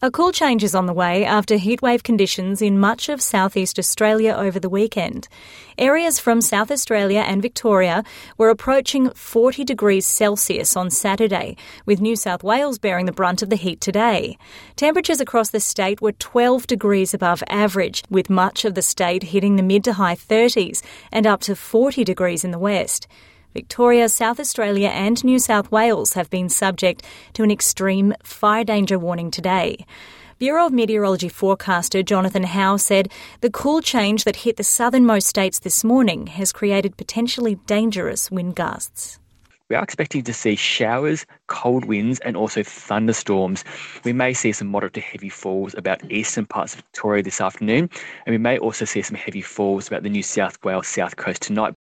A cool change is on the way after heatwave conditions in much of southeast Australia over the weekend. Areas from South Australia and Victoria were approaching 40 degrees Celsius on Saturday, with New South Wales bearing the brunt of the heat today. Temperatures across the state were 12 degrees above average, with much of the state hitting the mid to high 30s and up to 40 degrees in the west. Victoria, South Australia and New South Wales have been subject to an extreme fire danger warning today. Bureau of Meteorology forecaster Jonathan Howe said the cool change that hit the southernmost states this morning has created potentially dangerous wind gusts. We are expecting to see showers, cold winds and also thunderstorms. We may see some moderate to heavy falls about eastern parts of Victoria this afternoon, and we may also see some heavy falls about the New South Wales south coast tonight.